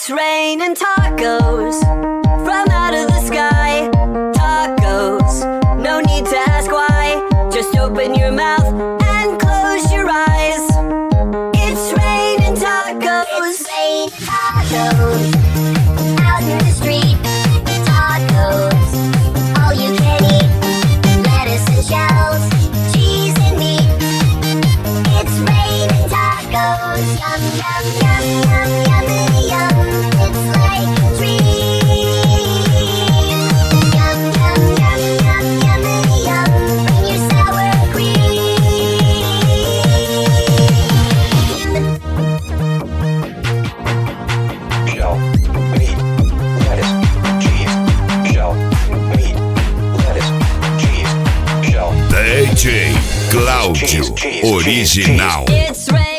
raining tacos from out of the sky. Tacos, no need to ask why. Just open your mouth and close your eyes. It's raining tacos. It's raining tacos out in the street. Tacos, all you can eat. Lettuce and shells, cheese and meat. It's raining tacos. Yum, yum, yum, yum, yummy, yum. It's like a dream. Yum, yum, yum, yum, yummy, yum. Bring your sour cream. Shell, meat, lettuce, cheese. Shell, meat, lettuce, cheese. Shell. DJ Cláudio Original. It's raining